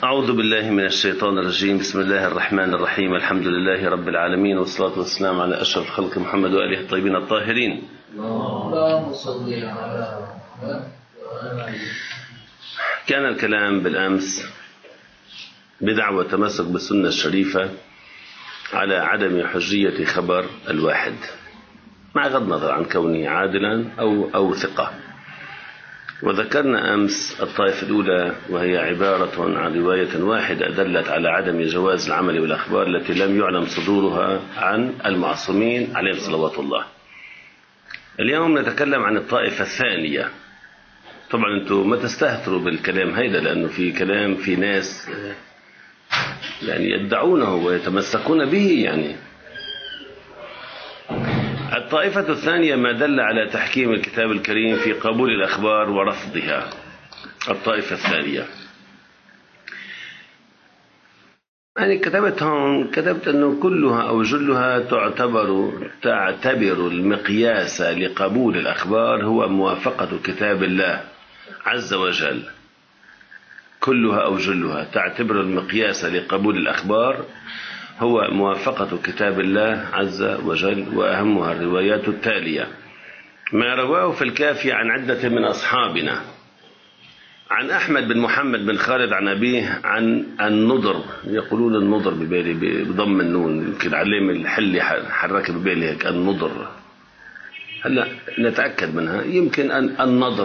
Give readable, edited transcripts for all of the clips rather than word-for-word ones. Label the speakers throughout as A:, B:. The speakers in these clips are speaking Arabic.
A: أعوذ بالله من الشيطان الرجيم. بسم الله الرحمن الرحيم. الحمد لله رب العالمين، والصلاة والسلام على أشرف الخلق محمد وآله الطيبين الطاهرين.
B: اللهم صل على
A: كان الكلام بالأمس بدعوى تمسك بالسنة الشريفة على عدم حجية خبر الواحد، مع غض النظر عن كونه عادلا أو ثقة. وذكرنا أمس الطائفة الأولى، وهي عبارة عن رواية واحدة دلت على عدم جواز العمل بالأخبار التي لم يعلم صدورها عن المعصومين عليهم صلوات الله. اليوم نتكلم عن الطائفة الثانية. طبعا أنتم ما تستهتروا بالكلام هيدا، لأنه في كلام في ناس يعني يدعونه ويتمسكون به. يعني الطائفة الثانية ما دل على تحكيم الكتاب الكريم في قبول الأخبار ورفضها. الطائفة الثانية يعني كتبت أنه كلها أو جلها تعتبر المقياس لقبول الأخبار هو موافقة كتاب الله عز وجل. كلها أو جلها تعتبر المقياس لقبول الأخبار هو موافقة كتاب الله عز وجل، وأهمها الروايات التالية: ما رواه في الكافي عن عدة من أصحابنا، عن أحمد بن محمد بن خالد عن أبيه عن النضر، يقولون النضر ببالي بضم النون، يمكن علم الحل حرك ببالي هيك النضر. هلا نتأكد منها، يمكن النضر،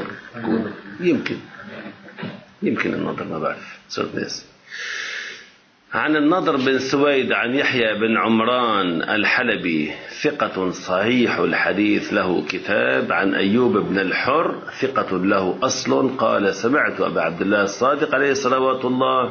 A: يمكن النضر، ما بعرف صرت ناس. عن النضر بن سويد عن يحيى بن عمران الحلبي، ثقة صحيح الحديث له كتاب، عن أيوب بن الحر ثقة له أصل، قال: سمعت أبا عبد الله الصادق عليه صلوات الله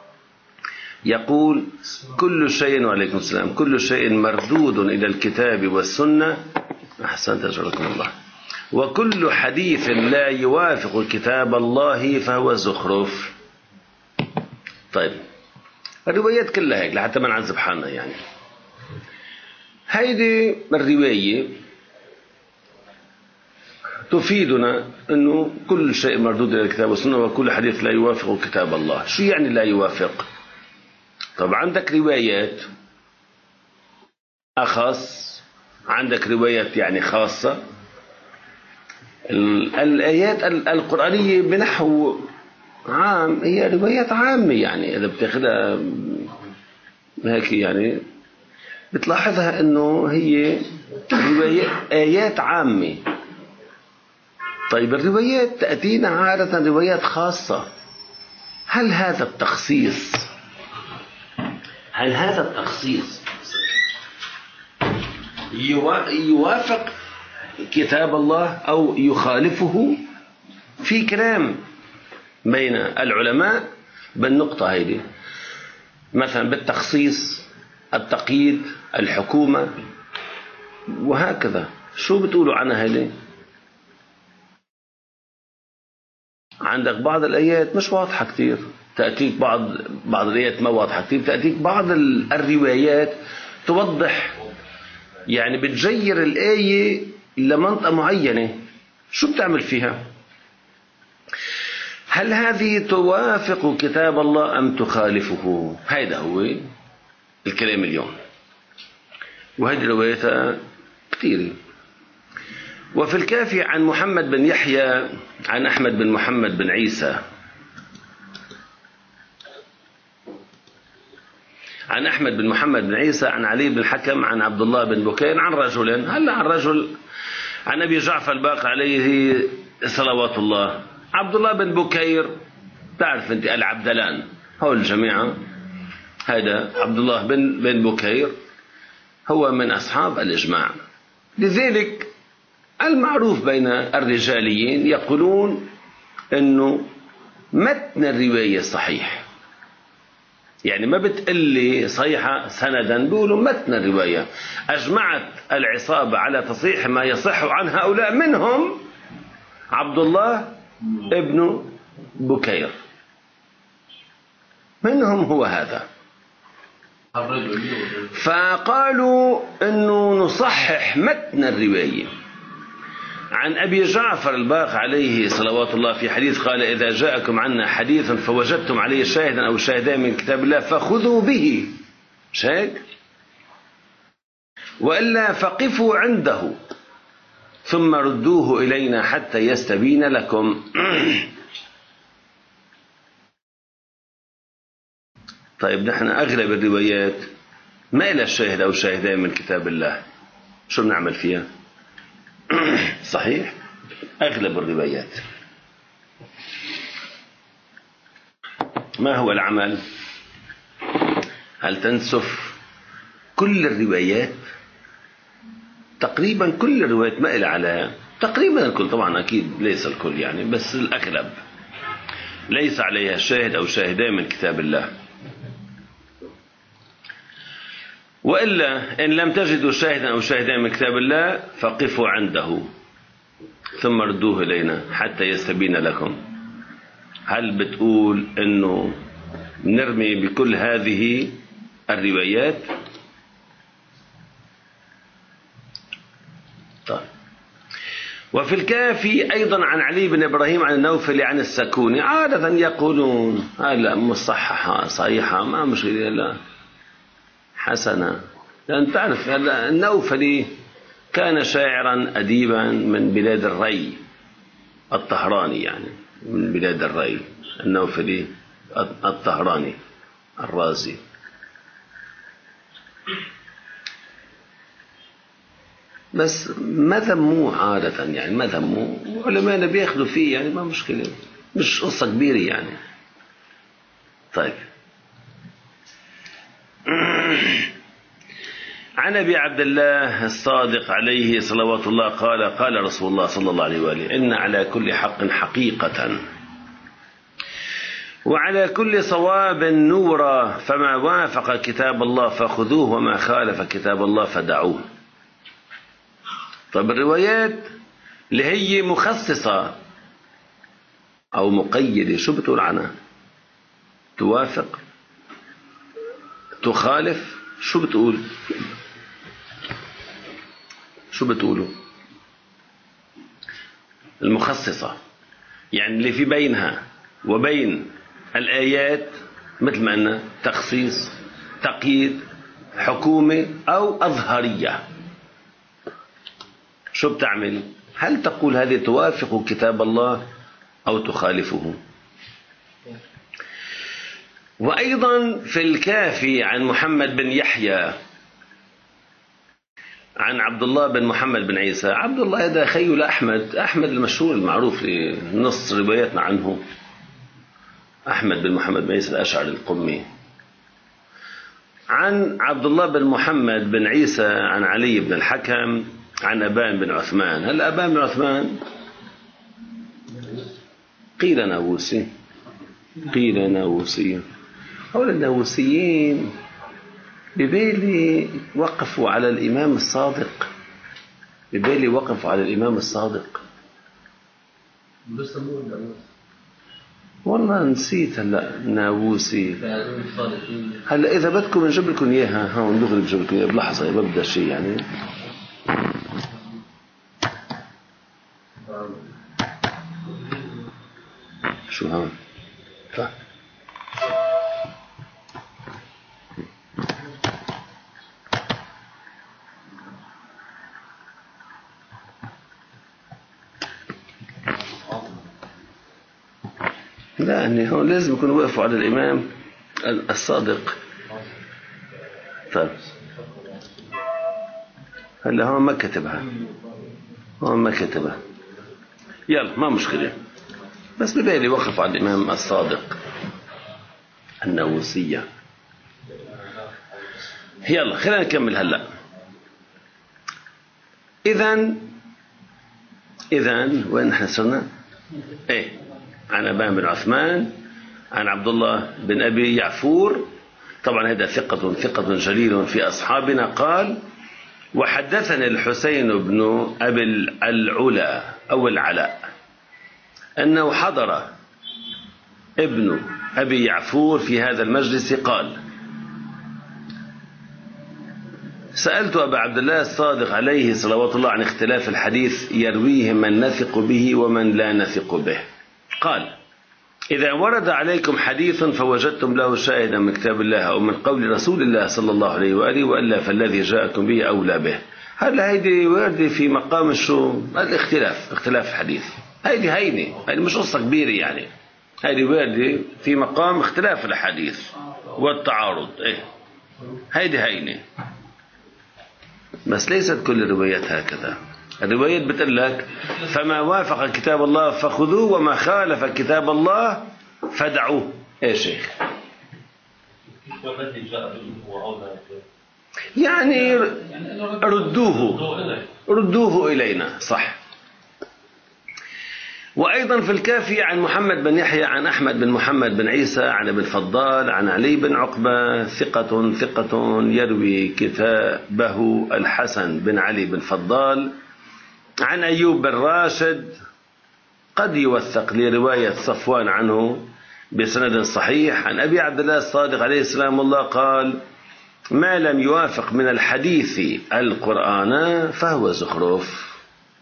A: يقول: كل شيء، وعليكم السلام، كل شيء مردود إلى الكتاب والسنة. أحسنت، أجركم الله. وكل حديث لا يوافق كتاب الله فهو زخرف. طيب، الروايات كلها هيك لحتى ما نعذب حالنا. يعني هيدي الرواية تفيدنا أنه كل شيء مردود إلى الكتاب والسنة، وكل حديث لا يوافق كتاب الله. شو يعني لا يوافق؟ طب عندك روايات أخص، عندك روايات يعني خاصة. الآيات القرآنية بنحو عام هي روايات عامة، يعني إذا بتاخدها هيك يعني بتلاحظها إنه هي آيات عامة. طيب الروايات تأتينا عادة روايات خاصة. هل هذا التخصيص يوافق كتاب الله أو يخالفه؟ في كلام بين العلماء بالنقطة هذه، مثلا بالتخصيص، التقييد، الحكومة، وهكذا. شو بتقولوا عنها هذه؟ عندك بعض الآيات مش واضحة كتير، تأتيك بعض الآيات ما واضحة كتير، تأتيك بعض الروايات توضح، يعني بتجير الآية لمنطقة معينة. شو بتعمل فيها؟ هل هذه توافق كتاب الله أم تخالفه؟ هذا هو الكلام اليوم. وهذه روايتها كثيرة. وفي الكافي عن محمد بن يحيى عن أحمد بن محمد بن عيسى، عن أحمد بن محمد بن عيسى عن علي بن الحكم عن عبد الله بن بكير عن رجل، عن رجل عن أبي جعفر الباقر عليه صلوات الله. عبد الله بن بكير، تعرف أنت العبدلان، هو الجميعة. هذا عبد الله بن بكير هو من أصحاب الإجماع. لذلك المعروف بين الرجاليين يقولون أنه متن الرواية صحيح، يعني ما بتقلي صحيحة سندا، بيقولوا متن الرواية. أجمعت العصابة على تصحيح ما يصح عن هؤلاء، منهم عبد الله ابن بكير، منهم هو هذا. فقالوا انه نصحح متن الرواية. عن أبي جعفر الباقر عليه صلوات الله في حديث قال: إذا جاءكم عنا حديث فوجدتم عليه شاهدا أو شاهدان من كتاب الله فخذوا به، مش هيك؟ وإلا فقفوا عنده ثم ردوه إلينا حتى يستبين لكم. طيب نحن أغلب الروايات ما إلى شاهد أو شاهدان من كتاب الله، شو بنعمل فيها؟ صحيح، أغلب الروايات. ما هو العمل؟ هل تنسف كل الروايات؟ تقريبا كل الروايات ما إلى عليها، تقريبا الكل، طبعا أكيد ليس الكل يعني، بس الأغلب ليس عليها شاهد أو شاهدان من كتاب الله. وإلا إن لم تجدوا شاهدا أو شاهدان من كتاب الله فقفوا عنده ثم ردوه إلينا حتى يستبين لكم. هل بتقول إنه نرمي بكل هذه الروايات؟ طيب. وفي الكافي أيضا عن علي بن إبراهيم عن النوفل عن السكوني عادة يقولون لا مصححة صحيحة ما مشكلة، لا حسنا، لأن تعرف النوفلي كان شاعرا أديبا من بلاد الري الطهراني، يعني من بلاد الري، النوفلي الطهراني الرازي. بس ما ذموه عادة، يعني ما ذموه، علماء بياخذوا فيه يعني ما مشكلة، مش قصة كبيرة يعني. طيب. عن أبي عبد الله الصادق عليه صلوات الله قال: قال رسول الله صلى الله عليه وآله: إن على كل حق حقيقة وعلى كل صواب نورا، فما وافق كتاب الله فخذوه وما خالف كتاب الله فدعوه. طيب الروايات اللي هي مخصصة أو مقيدة شو بتقول عنها؟ توافق، تخالف، شو بتقول؟ شو بتقولوا؟ المخصصة يعني اللي في بينها وبين الآيات مثل ما أن تخصيص، تقييد، حكومة أو أظهرية. شو بتعمل؟ هل تقول هذه توافق كتاب الله أو تخالفه؟ وأيضا في الكافي عن محمد بن يحيى عن عبد الله بن محمد بن عيسى. عبد الله هذا خيل أحمد المشهور المعروف لنص رواياتنا عنه، أحمد بن محمد بن عيسى الأشعري القمي. عن عبد الله بن محمد بن عيسى عن علي بن الحكم عن أبان بن عثمان. هل أبان بن عثمان قيل ناووسي، قيل ناووسي. هؤلاء الناووسيين ببالي وقفوا على الإمام الصادق، ببالي وقفوا على الإمام الصادق. والله نسيت هلا ناووسي. هلا إذا بدكم نجيب لكم إياها، هون دغري بجيب لكم إياها بلحظة، ببدأ شيء يعني. شو هون؟ طيب. لا يعني هون لازم يكونوا وقفوا على الإمام الصادق. طيب هلا هون ما كتبها، هون ما كتبها، يلا ما مشكلة، بس ببالي وقف على الإمام الصادق الناووسية. يلا خلينا نكمل هلا. إذن وين نحن صرنا؟ إيه، عن أبان بن عثمان عن عبد الله بن أبي يعفور، طبعا هذا ثقة جليل في أصحابنا. قال: وحدثني الحسين بن أبي العلا أو العلاء أنه حضر ابن أبي يعفور في هذا المجلس، قال: سألت أبا عبد الله الصادق عليه صلوات الله عن اختلاف الحديث يرويه من نثق به ومن لا نثق به. قال: إذا ورد عليكم حديث فوجدتم له شاهدا من كتاب الله أو من قول رسول الله صلى الله عليه وآله وإلا فالذي جاءكم به أولى به. هلا هيدي واردة في مقام شو؟ الاختلاف، اختلاف الحديث. هيدي مش قصة كبيرة يعني. هيدي واردة في مقام اختلاف الحديث والتعارض. هيدي هينة. بس ليست كل الروايات هكذا. الروايات بتقول لك: فما وافق كتاب الله فخذوه وما خالف كتاب الله فدعوه. ايه شيخ؟ يعني ردوه إلينا. صح. وأيضا في الكافي عن محمد بن يحيى عن أحمد بن محمد بن عيسى عن ابن فضال عن علي بن عقبة ثقة يروي كتابه الحسن بن علي بن فضال عن أيوب بن راشد قد يوثق لرواية صفوان عنه بسند صحيح عن أبي عبد الله الصادق عليه السلام الله قال: ما لم يوافق من الحديث القرآن فهو زخرف.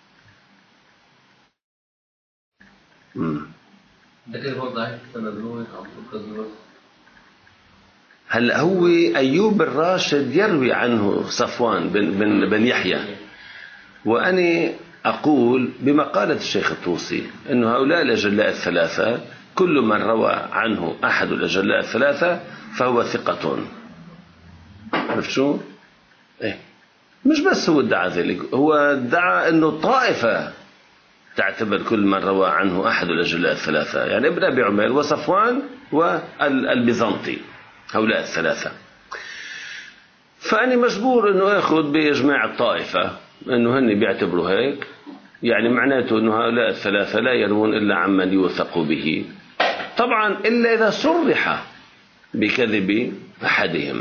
A: هلا هو أيوب الراشد يروي عنه صفوان بن يحيى، وأنا أقول بمقالة الشيخ الطوسي أنه هؤلاء الأجلاء الثلاثة كل من روى عنه أحد الأجلاء الثلاثة فهو ثقة. عرفت شو؟ مش بس هو ادعى ذلك، هو ادعى أنه طائفة تعتبر كل من روى عنه أحد الأجلاء الثلاثة، يعني ابن أبي عمير وصفوان والبيزنطي، هؤلاء الثلاثة. فأنا مجبور أنه أخذ بإجماع الطائفة أنه هن بيعتبروا هيك، يعني معناته أنه هؤلاء الثلاثة لا يروون إلا عمن يوثق به، طبعا إلا إذا صرح بكذب أحدهم.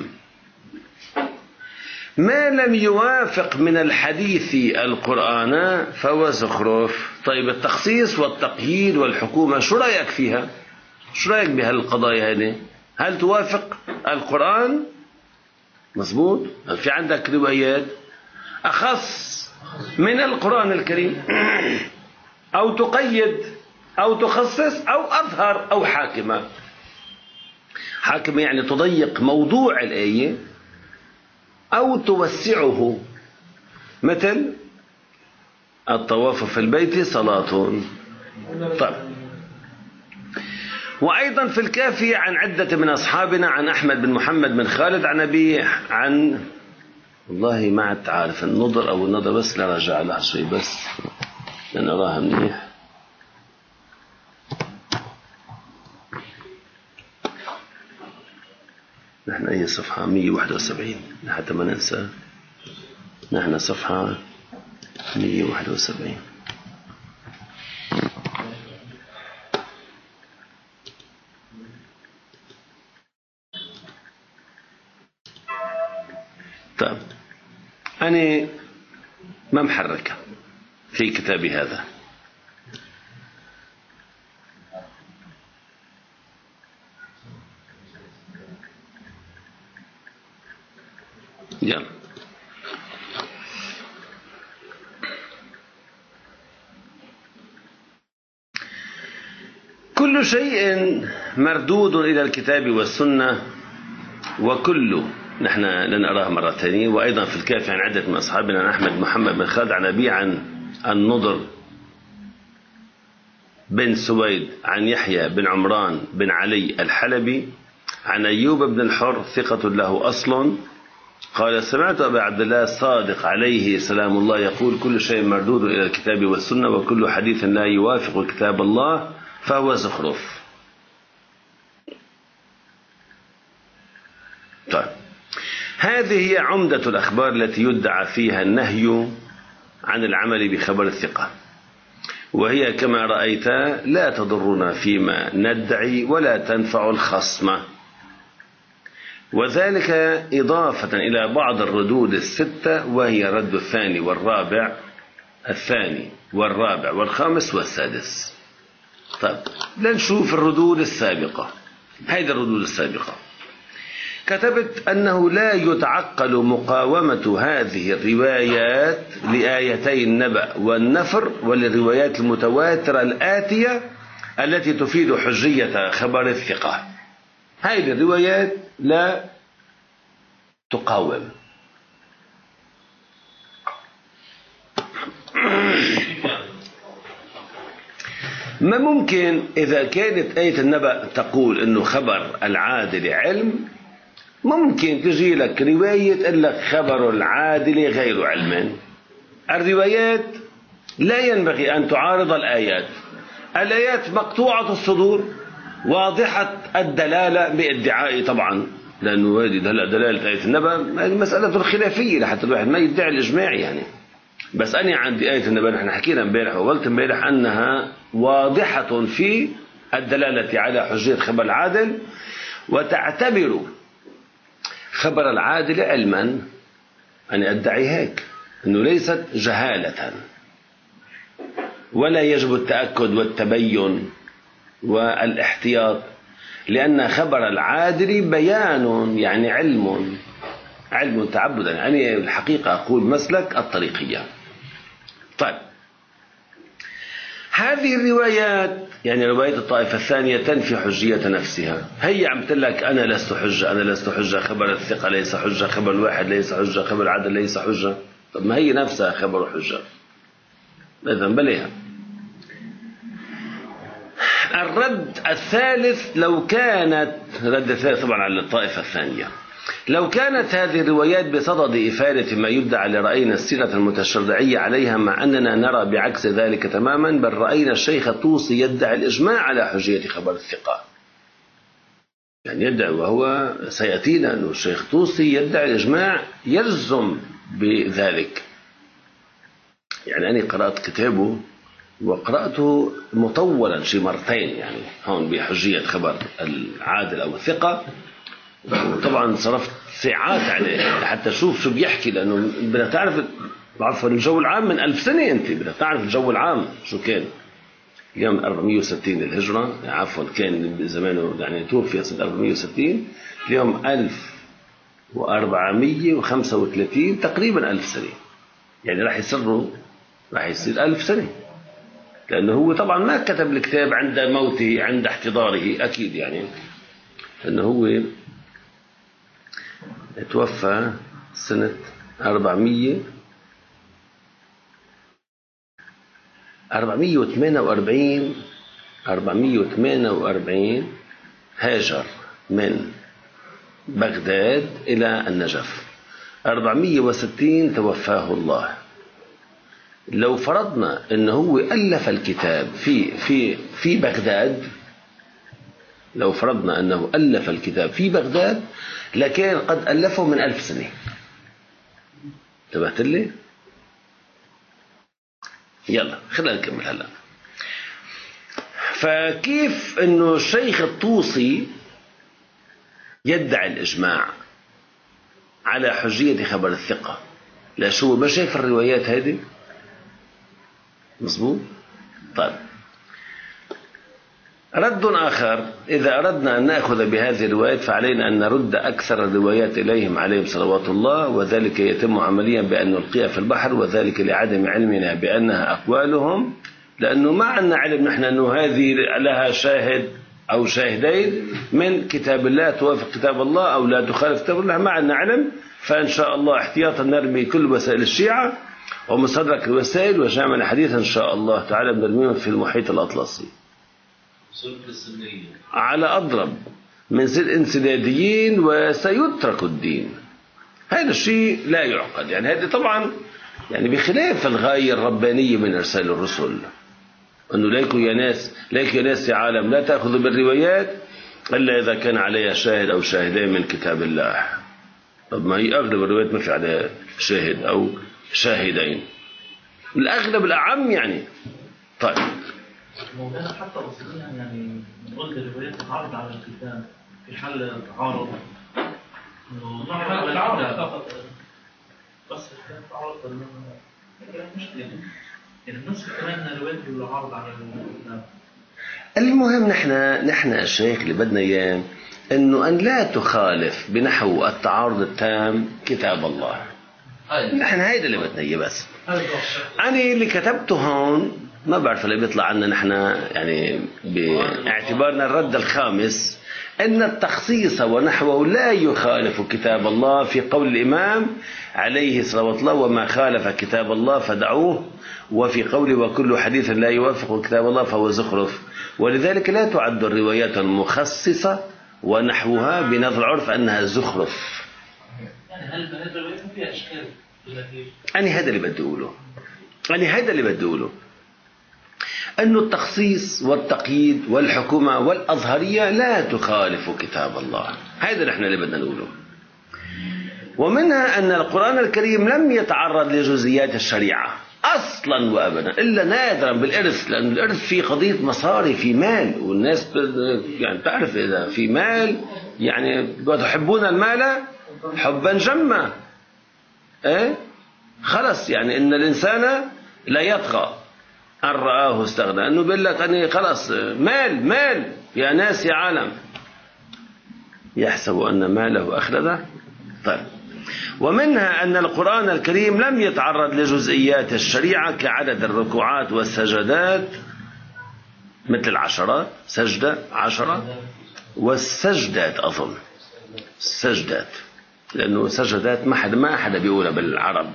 A: ما لم يوافق من الحديث القرآن فهو زخرف. طيب التخصيص والتقييد والحكومة شو رأيك فيها؟ شو رأيك بهالقضايا هذه؟ هل توافق القرآن؟ مظبوط؟ في عندك روايات أخص من القرآن الكريم، أو تقيد أو تخصص أو أظهر أو حاكمة. حاكمة يعني تضيق موضوع الآية أو توسعه، مثل الطواف في البيت صلاة. طيب. وأيضا في الكافي عن عدة من أصحابنا عن أحمد بن محمد بن خالد عن أبي عن والله ما عاد عارف النضر أو النضر، بس لا رجع لها شوي بس لأن أراها منيح. نحن أي صفحة 171 حتى ما ننسى، نحن صفحة 171. طيب أنا ما محركة في كتابي هذا، يلا. كل شيء مردود إلى الكتاب والسنة، وكل نحن لن أراه مرة ثانية. وأيضا في الكافي عن عدة من أصحابنا عن أحمد محمد بن خالد عن أبي عن النضر بن سويد عن يحيى بن عمران بن علي الحلبي عن أيوب بن الحر ثقة له أصل قال: سمعت أبا عبد الله الصادق عليه سلام الله يقول: كل شيء مردود إلى الكتاب والسنة، وكل حديث لا يوافق كتاب الله فهو زخرف. طيب، هذه هي عمدة الأخبار التي يدعى فيها النهي عن العمل بخبر الثقة، وهي كما رأيت لا تضرنا فيما ندعي ولا تنفع الخصم، وذلك إضافة إلى بعض الردود الستة، وهي الرد الثاني والرابع والخامس والسادس. طيب، لنشوف الردود السابقة. هذه الردود السابقة: كتبت أنه لا يتعقل مقاومة هذه الروايات لآيتي النبأ والنفر وللروايات المتواترة الآتية التي تفيد حجية خبر الثقة. هذه الروايات لا تقاوم. ما ممكن إذا كانت آية النبأ تقول إنه خبر العادل علم، ممكن تجي لك رواية تقول لك خبر العادل غير علم. الروايات لا ينبغي أن تعارض الآيات. الآيات مقطوعة الصدور واضحة الدلالة بادعاء طبعا، لأنه هذه دلالة آية النبأ مسألة خلافية لحتى الواحد ما يدعي الإجماع يعني. بس أنا عندي آية النبأ، نحن حكينا امبارح وقلت امبارح أنها واضحة في الدلالة على حجية خبر العادل، وتعتبر خبر العادل علما. أنا أدعي هيك أنه ليست جهالة، ولا يجب التأكد والتبين والاحتياط، لأن خبر العادل بيان يعني علم تعبدا. يعني الحقيقة أقول مسلك الطريقية. طيب هذه الروايات يعني رواية الطائفة الثانية تنفي حجية نفسها. هي عم تقول لك أنا لست حجة، خبر الثقة ليس حجة، خبر الواحد ليس حجة، خبر العدل ليس حجة. طب ما هي نفسها خبر حجة. إذن بليها. الرد الثالث، لو كانت رد الثالث طبعا على الطائفة الثانية، لو كانت هذه الروايات بصدد إفادة ما يدعى لرأينا السيرة المتشرعية عليها، مع أننا نرى بعكس ذلك تماما، بل رأينا الشيخ الطوسي يدعي الإجماع على حجية خبر الثقة. يعني يدعي، وهو سيأتينا أن الشيخ الطوسي يدعي الإجماع يجزم بذلك. يعني أنا قرأت كتابه وقرأته مطولا شي مرتين يعني هون بحجية خبر العادل أو الثقة، وطبعا صرفت ساعات عليه حتى أشوف شو بيحكي، لأنه بدك تعرف عفوا الجو العام من 1000 سنة. أنت بدك تعرف الجو العام شو كان. اليوم 460 للهجرة، عفوا كان بزمانه يعني توفي سنة 460، اليوم 1435 تقريبا 1000 سنة. يعني راح يصير 1000 سنة، لأنه هو طبعا ما كتب الكتاب عند موته عند احتضاره أكيد، يعني لأنه هو توفى سنة 448 هاجر من بغداد إلى النجف. 460 توفاه الله. لو فرضنا أنه هو ألف الكتاب في بغداد، لو فرضنا أنه ألف الكتاب في بغداد لكان قد ألفه من 1000 سنة. انتبهت لي؟ يلا خلينا نكمل هلا. فكيف أنه الشيخ الطوسي يدعي الإجماع على حجية خبر الثقة؟ لا شو ما شايف الروايات هذه؟ مظبوط. طيب رد آخر، إذا أردنا أن نأخذ بهذه الروايات فعلينا أن نرد أكثر الروايات إليهم عليهم صلوات الله، وذلك يتم عمليا بأن نلقيها في البحر، وذلك لعدم علمنا بأنها أقوالهم، لأنه ما عندنا علم نحن أنه هذه لها شاهد أو شاهدين من كتاب الله توافق كتاب الله أو لا تخالف كتاب الله، ما عندنا علم. فإن شاء الله احتياطا نرمي كل وسائل الشيعة ومصدرك الوسائل وجامع الحديث إن شاء الله تعالى بنرميهم في المحيط الأطلسي على أضرب من سل انسداديين، وسيترك الدين. هذا الشيء لا يعقد. يعني هذا طبعا يعني بخلاف الغاية الربانية من إرسال الرسل، أنه ليكوا يا ناس يا عالم لا تأخذوا بالروايات إلا إذا كان عليها شاهد أو شاهدين من كتاب الله. طب ما هي أغلب الروايات ما في عليها شاهد أو شاهدين، الأغلب الأعم يعني. طيب
B: مولانا حتى أصليا يعني نقول الروايات تعرض على الكتاب في حل تعارض، تعرض فقط بس الكتاب تعرض مش يعني النسخ كمان روايات يعرض على الكتاب.
A: المهم نحن الشيخ اللي بدنا إياه أنه أن لا تخالف بنحو التعارض التام كتاب الله. نحن هيدا اللي بدنا إياه. بس أنا اللي كتبته هون ما بعرف اللي بيطلع عنا نحن يعني باعتبارنا الرد الخامس أن التخصيص ونحوه لا يخالف كتاب الله في قول الإمام عليه صلوات الله وما خالف كتاب الله فدعوه، وفي قوله وكل حديث لا يوافق كتاب الله فهو زخرف. ولذلك لا تعد الروايات المخصصة ونحوها بنظر العرف أنها زخرف.
B: يعني هل هذه الروايات فيها أشكال؟
A: أنا هذا اللي بدي أقوله أن التخصيص والتقييد والحكومة والأظهرية لا تخالف كتاب الله. هذا نحن اللي بدنا نقوله. ومنها أن القرآن الكريم لم يتعرض لجزئيات الشريعة أصلا وأبدا إلا نادرا بالإرث، لأن الإرث في قضية مصاري، في مال، والناس يعني تعرف إذا في مال يعني تحبون المال حبا جما. خلص يعني إن الإنسان لا يطغى أن رآه استغنى، أنه بيقول لك أني خلص مال يا ناس يا عالم، يحسب أن ماله أخلده. طيب، ومنها أن القرآن الكريم لم يتعرض لجزئيات الشريعة كعدد الركوعات والسجدات، مثل العشرات، سجدة 10، والسجدات أظن السجدات، لأنه سجدات ما أحد بيقولها بالعرب.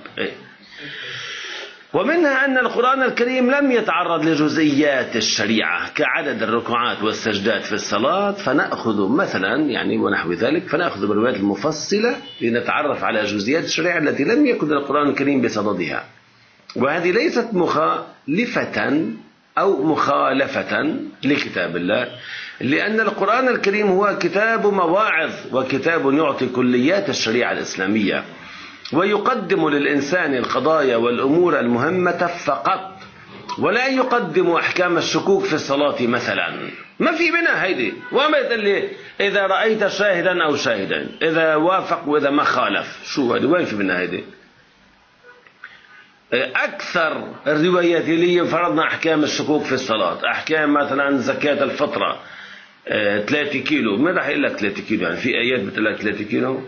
A: ومنها أن القرآن الكريم لم يتعرض لجزئيات الشريعة كعدد الركوعات والسجدات في الصلاة، فنأخذ مثلا يعني ونحو ذلك، فنأخذ بالروايات المفصلة لنتعرف على جزئيات الشريعة التي لم يكن القرآن الكريم بصددها. وهذه ليست مخالفة أو مخالفة لكتاب الله، لأن القرآن الكريم هو كتاب مواعظ وكتاب يعطي كليات الشريعة الإسلامية، ويقدم للإنسان القضايا والأمور المهمة فقط، ولا يقدم أحكام الشكوك في الصلاة مثلا. ما في منها هيدي. وما يدل إذا رأيت شاهدا أو شاهدا، إذا وافق وإذا ما خالف، شو هذه؟ وين في منها هيدي؟ أكثر الروايات اللي فرضنا أحكام الشكوك في الصلاة، أحكام مثلا زكاة الفطرة 3 كيلو، ما راح يقول لك 3 كيلو، يعني في آيات بتقول لك 3 كيلو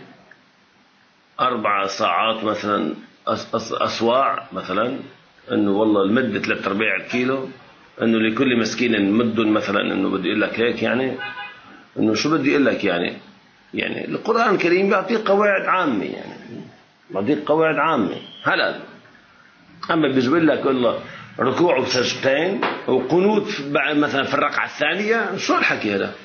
A: 4 ساعات مثلا، أصواع مثلا، أنه والله المد 3/4 الكيلو، أنه لكل مسكين مد مثلا، أنه بده يقول لك هيك، يعني أنه شو بدي يقول لك يعني القرآن الكريم بيعطيك قواعد عامة، يعني بيعطيك قواعد عامة. هلا أما بيجيب لك والله ركوع وسجدتين وقنوت مثلا في الركعة الثانية، شو الحكي هذا؟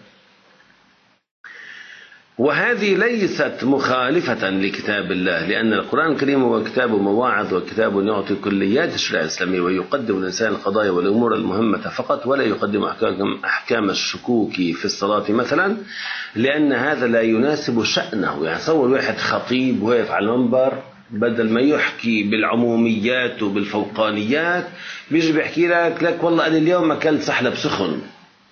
A: وهذه ليست مخالفة لكتاب الله، لأن القرآن الكريم هو كتاب مواعظ وكتاب يعطي كليات الشريعة الإسلامية، ويقدم الإنسان القضايا والأمور المهمة فقط، ولا يقدم أحكام الشكوك في الصلاة مثلا، لأن هذا لا يناسب شأنه. يعني صور واحد خطيب واقف على المنبر، بدل ما يحكي بالعموميات وبالفوقانيات بيجي بيحكي لك والله أنا اليوم أكلت سحلب سخن،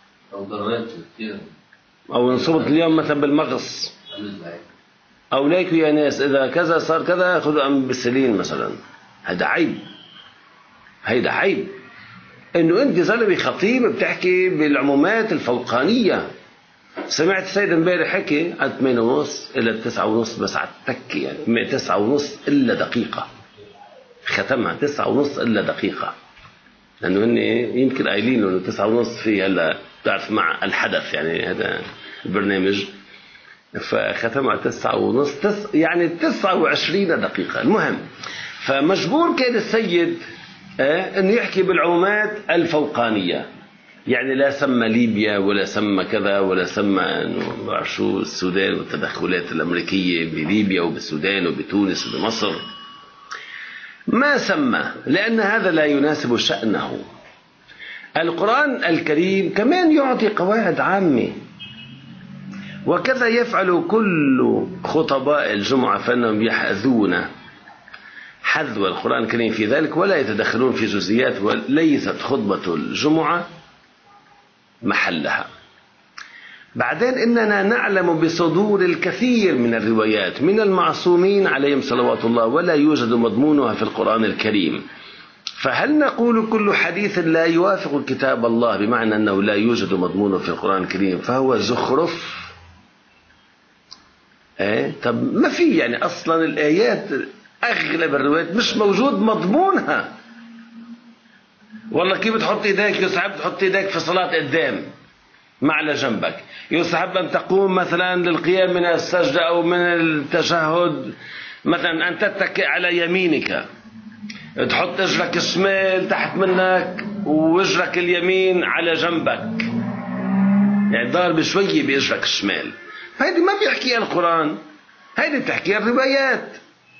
A: أو انصبت اليوم مثلا بالمغص، أو ليكوا يا ناس إذا كذا صار كذا خذوا أمبسلين مثلا. هذا عيب إنه أنت زلمة خطيب بتحكي بالعمومات الفوقانية. سمعت السيد امبارح حكي على 8:30 إلى 9:30 بس على التكي، يعني 9:30 إلا دقيقة، ختمها 9:30 إلا دقيقة، لأنه هن يمكن قايلين إنه 9:30 في هلا تعرف مع الحدث، يعني هذا البرنامج، فختمها 9:30 يعني 29 دقيقة. المهم، فمجبور كان السيد إنه يحكي بالعمومات الفوقانية، يعني لا سمى ليبيا ولا سمى كذا ولا سمى إنه شو السودان والتدخلات الأمريكية بليبيا وبالسودان وبتونس وبمصر، ما سمى، لأن هذا لا يناسب شأنه. القرآن الكريم كمان يعطي قواعد عامة، وكذا يفعل كل خطباء الجمعة، فإنهم يحذون حذو القرآن الكريم في ذلك ولا يتدخلون في جزئيات، وليست خطبة الجمعة محلها. بعدين إننا نعلم بصدور الكثير من الروايات من المعصومين عليهم صلوات الله، ولا يوجد مضمونها في القرآن الكريم. فهل نقول كل حديث لا يوافق كتاب الله بمعنى أنه لا يوجد مضمونه في القرآن الكريم فهو زخرف؟ طب ما في يعني أصلا الآيات أغلب الروايات مش موجود مضمونها. والله كيف بتحط إيديك؟ يستحب تحط إيديك في صلاة قدام ما على جنبك. يستحب أن تقوم مثلا للقيام من السجدة أو من التشهد مثلا أن تتكئ على يمينك، تحط اجرك الشمال تحت منك واجرك اليمين على جنبك، يعني ضارب شوية باجرك الشمال. هيدي ما بيحكيها القرآن، هيدي بتحكيها الروايات.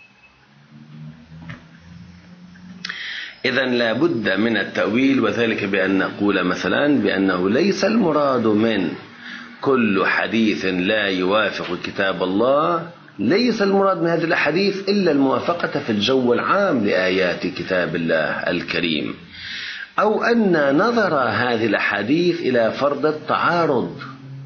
A: إذن لا بد من التأويل، وذلك بأن نقول مثلا بأنه ليس المراد من كل حديث لا يوافق كتاب الله، ليس المراد من هذه الأحاديث إلا الموافقة في الجو العام لآيات كتاب الله الكريم، أو أن نظر هذه الأحاديث إلى فرض التعارض،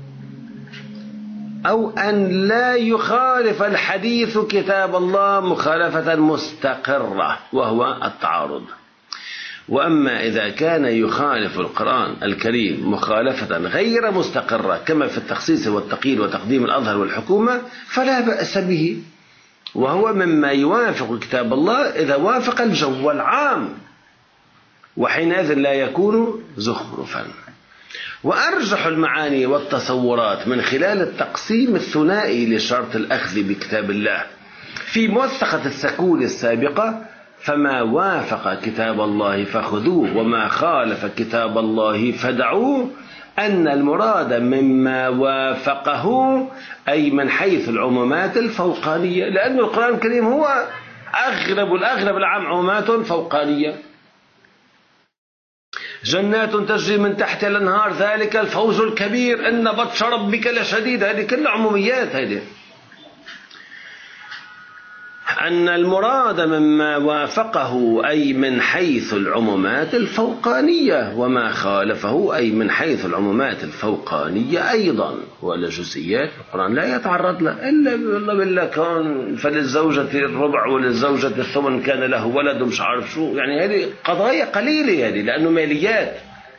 A: أو أن لا يخالف الحديث كتاب الله مخالفة مستقرة وهو التعارض. وأما إذا كان يخالف القرآن الكريم مخالفة غير مستقرة كما في التخصيص والتقييد وتقديم الأظهر والحكومة فلا بأس به، وهو مما يوافق كتاب الله إذا وافق الجو العام، وحينئذ لا يكون زخرفا. وأرجح المعاني والتصورات من خلال التقسيم الثنائي لشرط الأخذ بكتاب الله في موثقة السكول السابقة: فما وافق كتاب الله فخذوه وما خالف كتاب الله فدعوه، أن المراد مما وافقه أي من حيث العمومات الفوقانية، لأن القرآن الكريم هو الأغلب العام عمومات فوقانية. جنات تجري من تحتها الأنهار ذلك الفوز الكبير إن بطش ربك لشديد، هذه كل عموميات. هذه أن المراد مما وافقه أي من حيث العمومات الفوقانية، وما خالفه أي من حيث العمومات الفوقانية أيضا. والجزئيات القرآن لا يتعرض له إلا بالله كان فللزوجة الربع وللزوجة الثمن كان له ولد مش عارف شو، يعني هذه قضايا قليلة هذه لأنه ماليات.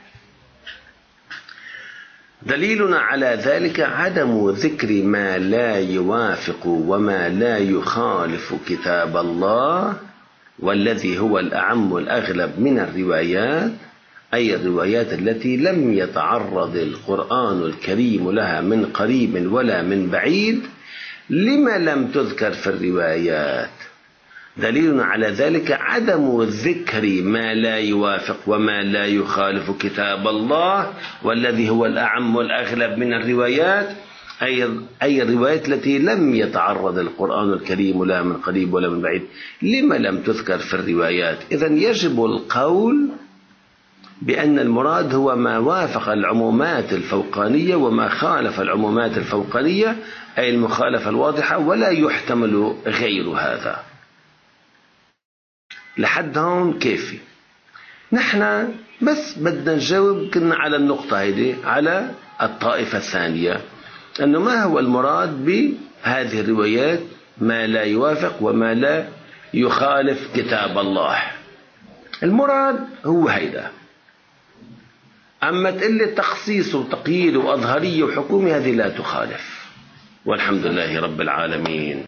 A: دليلنا على ذلك عدم ذكر ما لا يوافق وما لا يخالف كتاب الله، والذي هو الأعم والأغلب من الروايات، أي الروايات التي لم يتعرض القرآن الكريم لها من قريب ولا من بعيد. لما لم تذكر في الروايات؟ دليلنا على ذلك عدم ذكر ما لا يوافق وما لا يخالف كتاب الله، والذي هو الأعم والأغلب من الروايات، أي الروايات التي لم يتعرض القرآن الكريم لها من قريب ولا من بعيد. لما لم تذكر في الروايات؟ إذن يجب القول بأن المراد هو ما وافق العمومات الفوقانية وما خالف العمومات الفوقانية، أي المخالفة الواضحة، ولا يحتمل غير هذا. لحد هون كيفي؟ نحن بس بدنا نجاوب كنا على النقطة هذه، على الطائفة الثانية، أنه ما هو المراد بهذه الروايات ما لا يوافق وما لا يخالف كتاب الله. المراد هو هيدا. أما تقلي تخصيص وتقييد وأظهرية وحكومة هذه لا تخالف، والحمد لله رب العالمين.